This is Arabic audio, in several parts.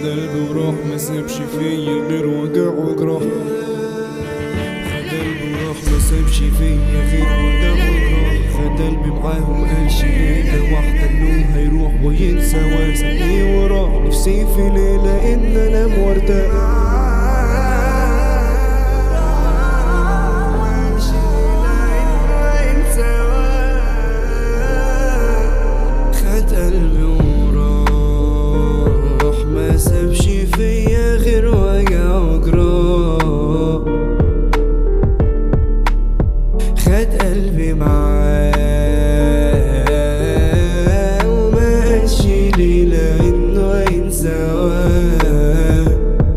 قلبي وراح ما سابش فيا غير وجع وجراح. خد قلبي وراح ما سابش فيا غير وجع وجراح. خد قلبي معاهم قالش ليلة واحدة انه هيروح وينسى وسابني وراح. نفسي في ليلة ان انام وارتاح. قلبي وراح ما سابش فيا غير وجع وجراح. خد قلبي معاه وما قالش ليلة انه ينساه.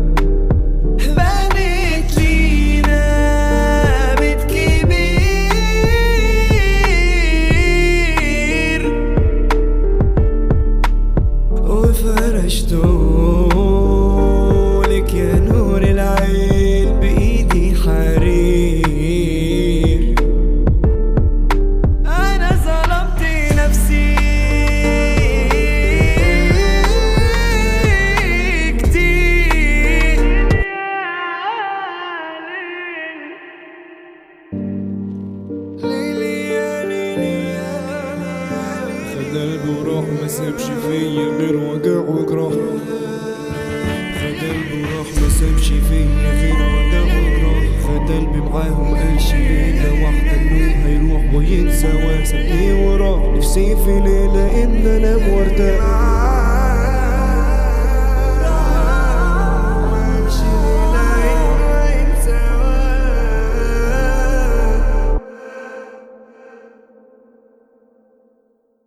بنت لينا بيت كبير وفرشتولك يا نور العين بإيدي حرير. أنا ظلمت نفسي كتير. خد قلبي وراح ما سابش فيا غير وجع وجراح. خد قلبي وراح ما سابش فيا غير وجع وجراح. خد قلبي معاهم قالش ليلة واحدة انه هيروح وينسى وسابني وراح. نفسي في ليلة ان انام وارتاح.